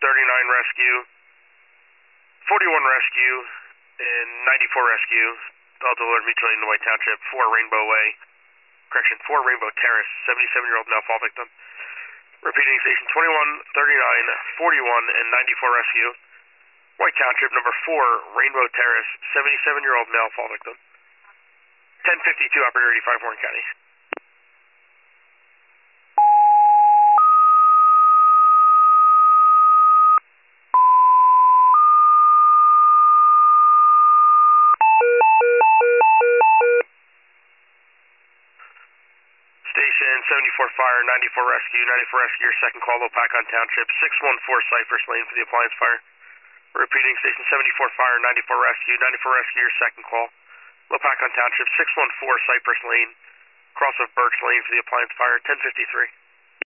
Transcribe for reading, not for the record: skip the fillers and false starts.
Rescue, 41 Rescue, and 94 Rescue, all delivered mutually in White Township, 4 Rainbow Way, 4 Rainbow Terrace, 77-year-old male fall victim. Repeating, station 21, 39, 41, and 94 Rescue, White Township, number 4, Rainbow Terrace, 77-year-old male fall victim. 1052, operator 85, Warren County. Station 74 Fire, 94 Rescue, 94 Rescue, your second call, Lopakon Township, 614 Cypress Lane for the appliance fire. Repeating, station 74 Fire, 94 Rescue, 94 Rescue, your second call, Lopakon Township, 614 Cypress Lane, cross of Birch Lane for the appliance fire, 1053.